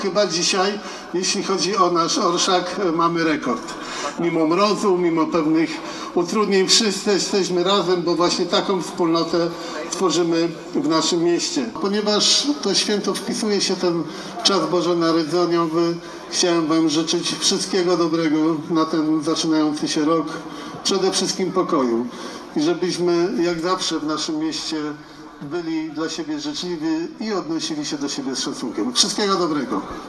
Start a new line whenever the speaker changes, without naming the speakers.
Chyba dzisiaj, jeśli chodzi o nasz orszak, mamy rekord. Mimo mrozu, mimo pewnych utrudnień, wszyscy jesteśmy razem, bo właśnie taką wspólnotę tworzymy w naszym mieście. Ponieważ to święto wpisuje się ten czas bożonarodzeniowy, chciałem Wam życzyć wszystkiego dobrego na ten zaczynający się rok, przede wszystkim pokoju. I żebyśmy jak zawsze w naszym mieście byli dla siebie życzliwi i odnosili się do siebie z szacunkiem. Wszystkiego dobrego.